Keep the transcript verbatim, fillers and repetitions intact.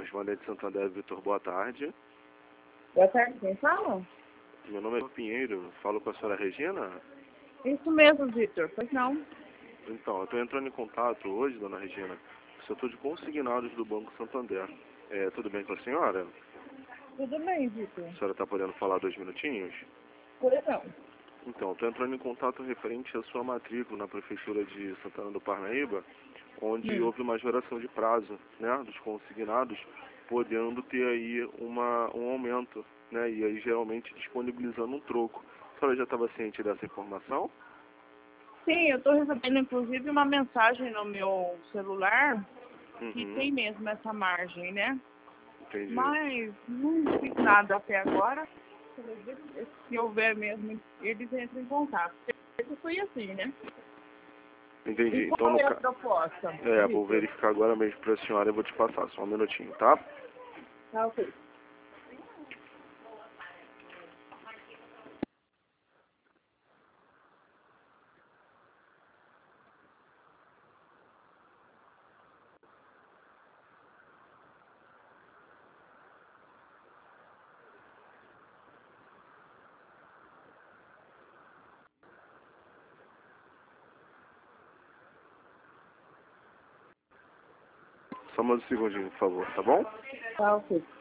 correspondente de Santander, Vitor, boa tarde. Boa tarde, quem fala? Meu nome é Pinheiro, falo com a senhora Regina? Isso mesmo, Vitor, pois não. Então, eu estou entrando em contato hoje, dona Regina, com o setor de consignados do Banco Santander. É, tudo bem com a senhora? Tudo bem, Vitor. A senhora está podendo falar dois minutinhos? Pois não. Então, estou entrando em contato referente à sua matrícula na Prefeitura de Santana do Parnaíba, onde Hum. houve uma geração de prazo, né, dos consignados, podendo ter aí uma, um aumento, né, e aí geralmente disponibilizando um troco. A senhora já estava ciente dessa informação? Sim, eu estou recebendo inclusive uma mensagem no meu celular que Uhum, tem mesmo essa margem, né? entendi. Mas não fiz nada até agora. Se houver mesmo, eles entram em contato. Isso foi assim, né? Entendi. E Então, qual no é a ca... proposta, é, vou Vitor? verificar agora mesmo para a senhora e vou te passar, só um minutinho, tá? Tá ok. Só mais um segundinho, por favor, tá bom? Tá ok.